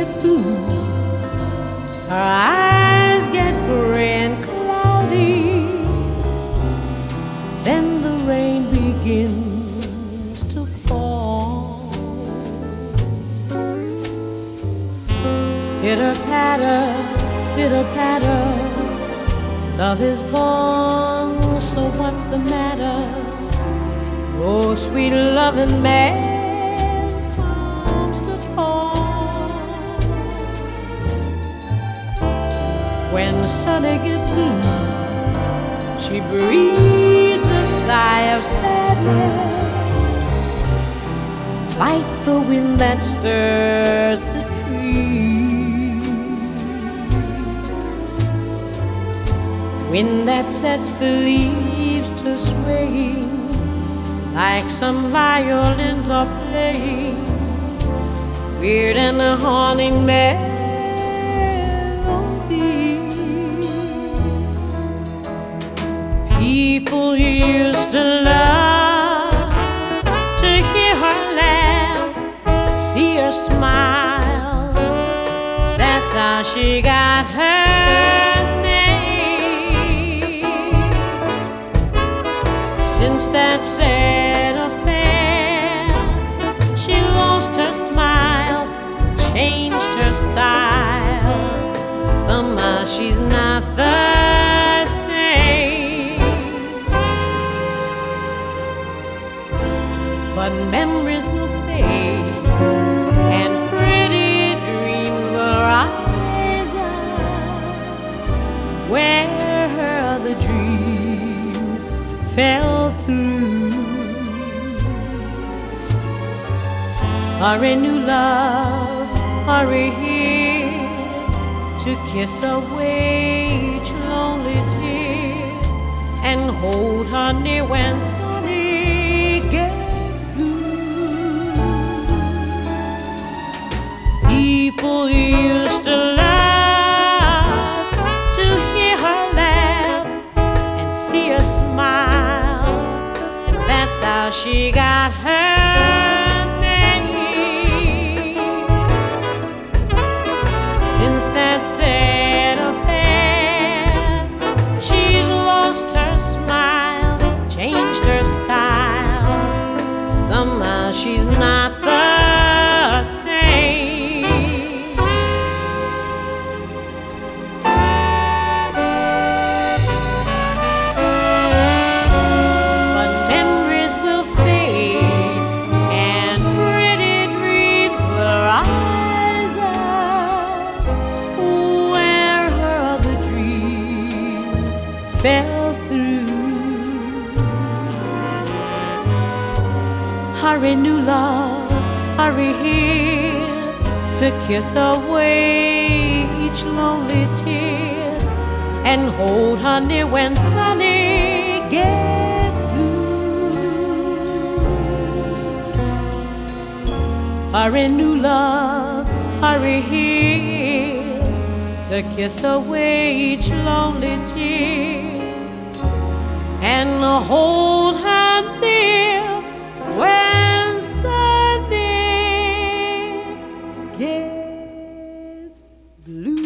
gets blue, her eyes get gray and cloudy, then the rain begins to fall. Pitter-patter, pitter-patter, love is gone, so what's the matter? Oh, sweet loving man comes to call. When the sun gets blue, she breathes a sigh of sadness, like the wind that stirs the trees, wind that sets the leaves to swaying, like some violins are playing, weird and a haunting melody. People used to love to hear her laugh, see her smile. That's how she got her name. Since that sad affair, she lost her smile, changed her style. Somehow she's not the same. But memories will fade and pretty dreams will rise up where her other dreams fell through. Hurry, new love, hurry here to kiss away each lonely tear and hold her near when sunny gets blue. People used to love to hear her laugh and see her smile. That's how she got her name. Since that sad affair, she's lost her smile, changed her style. Somehow she's not the same. But memories will fade and pretty dreams will rise up where her other dreams fell through. Hurry, new love, hurry here to kiss away each lonely tear and hold her near when sunny gets blue. Hurry, new love, hurry here to kiss away each lonely tear and hold her near when Sunday gets blue.